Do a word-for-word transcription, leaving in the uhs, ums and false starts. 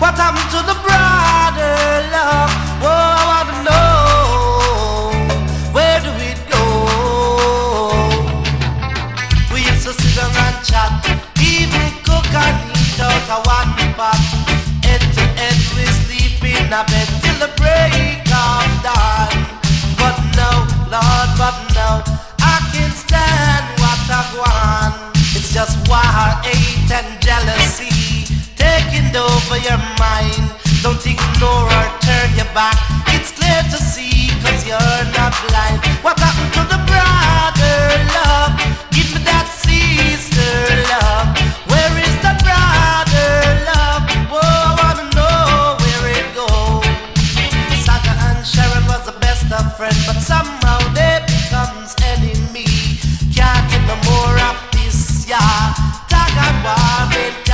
What happened to the brother love? Oh, I wanna know. Where do we go? We used to sit down and chat, even cook and eat out of one pot. Head to head we sleep in a bed till the break of dawn. But now, Lord, but now I can't stand what I want. It's just war, hate and jealousy taking over your mind. Don't ignore or turn your back. It's clear to see, cause you're not blind. What happened to the